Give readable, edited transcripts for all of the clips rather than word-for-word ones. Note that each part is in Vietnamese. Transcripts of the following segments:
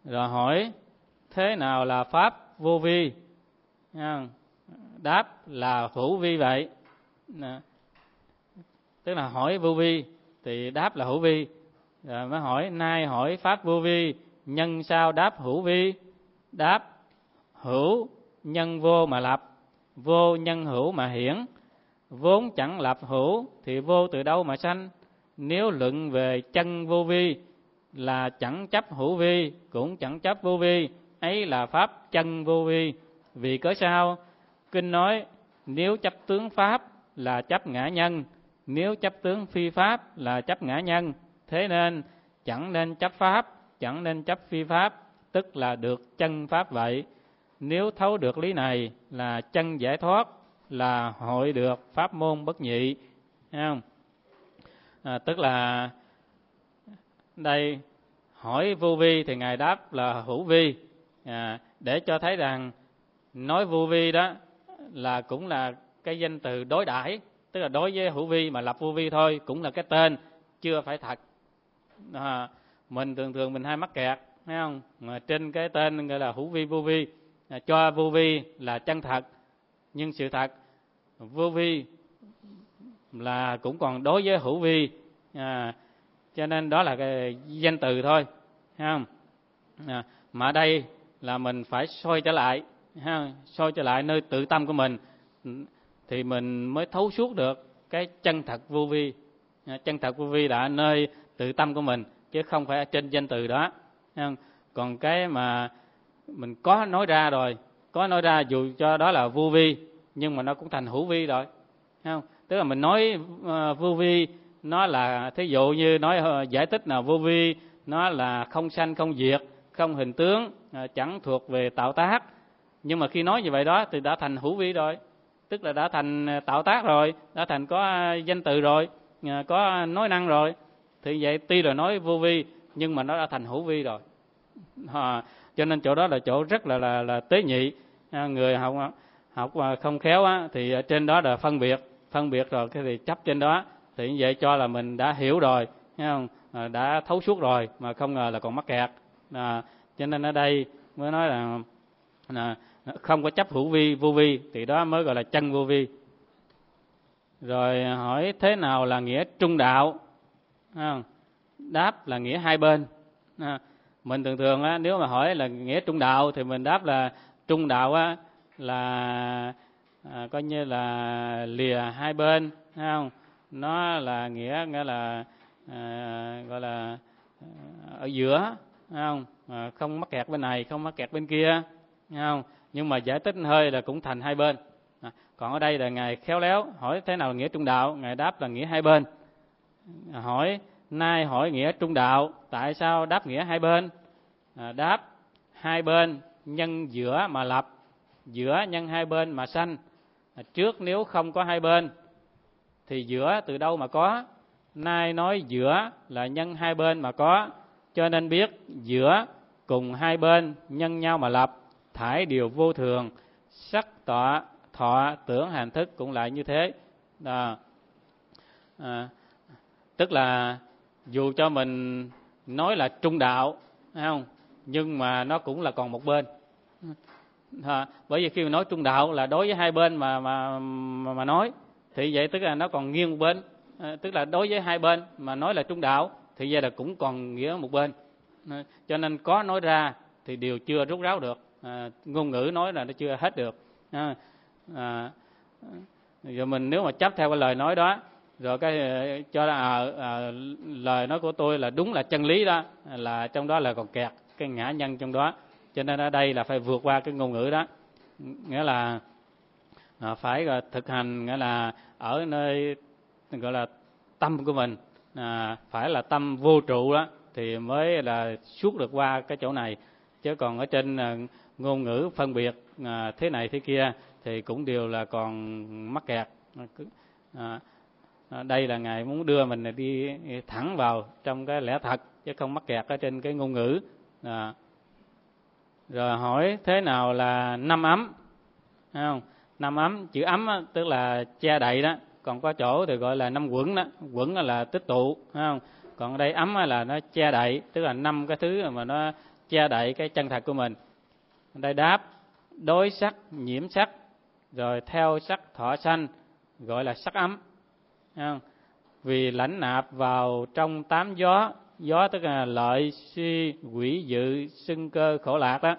Rồi hỏi thế nào là pháp vô vi? Đáp là hữu vi vậy. Tức là hỏi vô vi thì đáp là hữu vi. Rồi mới hỏi nay hỏi pháp vô vi, nhân sao đáp hữu vi? Đáp hữu nhân vô mà lập, vô nhân hữu mà hiển. Vốn chẳng lập hữu thì vô từ đâu mà sanh? Nếu luận về chân vô vi là chẳng chấp hữu vi, cũng chẳng chấp vô vi, ấy là pháp chân vô vi. Vì cớ sao? Kinh nói nếu chấp tướng pháp là chấp ngã nhân, nếu chấp tướng phi pháp là chấp ngã nhân. Thế nên chẳng nên chấp pháp, chẳng nên chấp phi pháp, tức là được chân pháp vậy. Nếu thấu được lý này là chân giải thoát, là hội được pháp môn bất nhị. Thấy không? Tức là đây hỏi vô vi thì Ngài đáp là hữu vi, để cho thấy rằng nói vô vi đó là cũng là cái danh từ đối đãi, tức là đối với hữu vi mà lập vô vi thôi, cũng là cái tên, chưa phải thật. Mình thường mình hay mắc kẹt, thấy không? Mà trên cái tên gọi là hữu vi vô vi, cho vô vi là chân thật, nhưng sự thật vô vi là cũng còn đối với hữu vi, cho nên đó là cái danh từ thôi, thấy không? Mà đây là mình phải soi trở lại, soi trở lại nơi tự tâm của mình thì mình mới thấu suốt được cái chân thật vô vi. Chân thật vô vi là ở nơi tự tâm của mình, chứ không phải ở trên danh từ đó. Còn cái mà mình có nói ra rồi, có nói ra dù cho đó là vô vi, nhưng mà nó cũng thành hữu vi rồi, không? Tức là mình nói vô vi nó là, thí dụ như nói giải thích là vô vi nó là không sanh không diệt, không hình tướng, chẳng thuộc về tạo tác. Nhưng mà khi nói như vậy đó thì đã thành hữu vi rồi, tức là đã thành tạo tác rồi, đã thành có danh từ rồi, có nói năng rồi. Thì vậy tuy là nói vô vi nhưng mà nó đã thành hữu vi rồi. Cho nên chỗ đó là chỗ rất là tế nhị. Người học không khéo á, thì ở trên đó là phân biệt rồi cái thì chấp trên đó, thì như vậy cho là mình đã hiểu rồi, thấy không? Đã thấu suốt rồi mà không ngờ là còn mắc kẹt. Cho nên ở đây mới nói là không có chấp hữu vi vô vi thì đó mới gọi là chân vô vi. Rồi hỏi thế nào là nghĩa trung đạo? Đáp là nghĩa hai bên. Mình thường á, nếu mà hỏi là nghĩa trung đạo thì mình đáp là trung đạo á, là coi như là lìa hai bên, thấy không? Nó là nghĩa là gọi là ở giữa, thấy không? Không mắc kẹt bên này, không mắc kẹt bên kia, thấy không? Nhưng mà giải thích hơi là cũng thành hai bên. Còn ở đây là Ngài khéo léo hỏi thế nào là nghĩa trung đạo, Ngài đáp là nghĩa hai bên. Hỏi nay hỏi nghĩa trung đạo, tại sao đáp nghĩa hai bên? Đáp hai bên nhân giữa mà lập, giữa nhân hai bên mà sanh. Trước nếu không có hai bên thì giữa từ đâu mà có? Nay nói giữa là nhân hai bên mà có, cho nên biết giữa cùng hai bên nhân nhau mà lập, thải điều vô thường, sắc tọa thọ tưởng hành thức cũng lại như thế. Tức là dù cho mình nói là trung đạo, thấy không? Nhưng mà nó cũng là còn một bên. Bởi vì khi mà nói trung đạo là đối với hai bên mà nói, thì vậy tức là nó còn nghiêng một bên. Tức là đối với hai bên mà nói là trung đạo thì vậy là cũng còn nghĩa một bên. Cho nên có nói ra thì điều chưa rút ráo được, ngôn ngữ nói là nó chưa hết được. Rồi mình nếu mà chấp theo cái lời nói đó, rồi cái cho là lời nói của tôi là đúng là chân lý đó, là trong đó là còn kẹt cái ngã nhân trong đó. Cho nên ở đây là phải vượt qua cái ngôn ngữ đó, nghĩa là phải thực hành, nghĩa là ở nơi gọi là tâm của mình, phải là tâm vô trụ đó thì mới là suốt được qua cái chỗ này. Chứ còn ở trên ngôn ngữ phân biệt thế này thế kia thì cũng đều là còn mắc kẹt. Đây là Ngài muốn đưa mình đi thẳng vào trong cái lẽ thật, chứ không mắc kẹt ở trên cái ngôn ngữ. Rồi hỏi thế nào là năm ấm? Thấy không? Năm ấm, chữ ấm á, tức là che đậy đó, còn có chỗ thì gọi là năm quẩn đó, quẩn là tích tụ, thấy không? Còn ở đây ấm là nó che đậy, tức là năm cái thứ mà nó che đậy cái chân thật của mình. Đây đáp: đối sắc nhiễm sắc, rồi theo sắc thọ sanh, gọi là sắc ấm. Vì lãnh nạp vào trong tám gió, gió tức là lợi suy quỷ dự xưng cơ khổ lạc đó,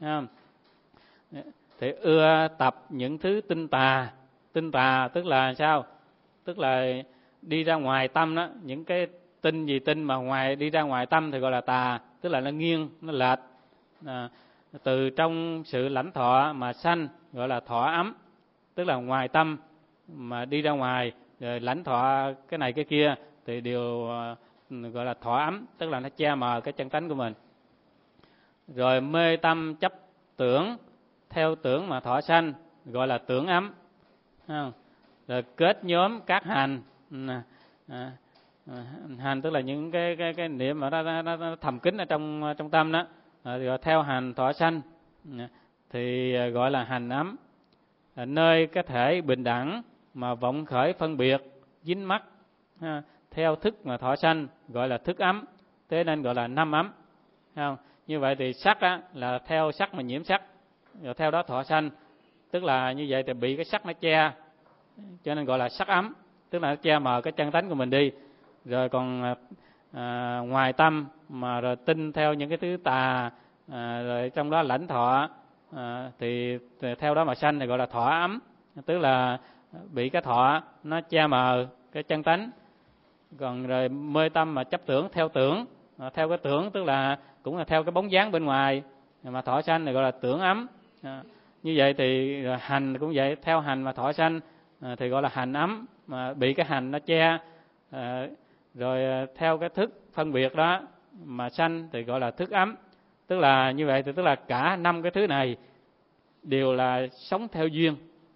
thì ưa tập những thứ tinh tà. Tinh tà tức là sao? Tức là đi ra ngoài tâm đó, những cái tinh gì tinh mà ngoài đi ra ngoài tâm thì gọi là tà, tức là nó nghiêng, nó lệch. Từ trong sự lãnh thọ mà sanh gọi là thọ ấm, tức là ngoài tâm mà đi ra ngoài rồi lãnh thọ cái này cái kia thì đều gọi là thọ ấm, tức là nó che mờ cái chân tánh của mình. Rồi mê tâm chấp tưởng, theo tưởng mà thọ sanh, gọi là tưởng ấm. Rồi kết nhóm các hành, hành tức là những cái niệm mà nó thầm kín ở trong tâm đó, rồi theo hành thọ sanh thì gọi là hành ấm. Nơi cái thể bình đẳng mà vọng khởi phân biệt dính mắc, theo thức mà thọ sanh, gọi là thức ấm, thế nên gọi là năm ấm. Như vậy thì sắc á, là theo sắc mà nhiễm sắc, rồi theo đó thọ sanh, tức là như vậy thì bị cái sắc nó che, cho nên gọi là sắc ấm, tức là nó che mờ cái chân tánh của mình đi. Rồi còn ngoài tâm mà rồi tin theo những cái thứ tà, rồi trong đó lãnh thọ, thì theo đó mà sanh thì gọi là thọ ấm, tức là bị cái thọ nó che mờ cái chân tánh. Còn rồi mê tâm mà chấp tưởng, theo cái tưởng tức là cũng là theo cái bóng dáng bên ngoài mà thọ sanh thì gọi là tưởng ấm. Như vậy thì hành cũng vậy, theo hành mà thọ sanh thì gọi là hành ấm, mà bị cái hành nó che, rồi theo cái thức phân biệt đó mà sanh thì gọi là thức ấm. Tức là như vậy thì tức là cả năm cái thứ này đều là sống theo duyên.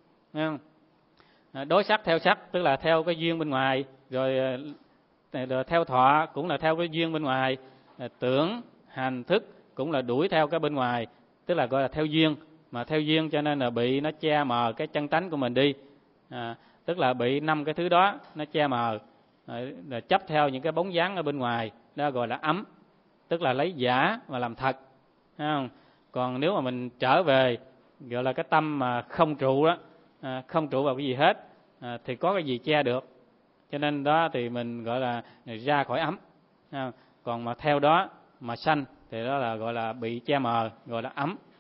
Đối sắc theo sắc tức là theo cái duyên bên ngoài, rồi theo thọ cũng là theo cái duyên bên ngoài, tưởng hành thức cũng là đuổi theo cái bên ngoài, tức là gọi là theo duyên. Mà theo duyên cho nên là bị nó che mờ cái chân tánh của mình đi, tức là bị năm cái thứ đó nó che mờ, là chấp theo những cái bóng dáng ở bên ngoài, đó gọi là ấm, tức là lấy giả mà làm thật. Còn nếu mà mình trở về gọi là cái tâm mà không trụ đó, không trụ vào cái gì hết, thì có cái gì che được, cho nên đó thì mình gọi là ra khỏi ấm. Còn mà theo đó mà sanh thì đó là gọi là bị che mờ, gọi là ấm.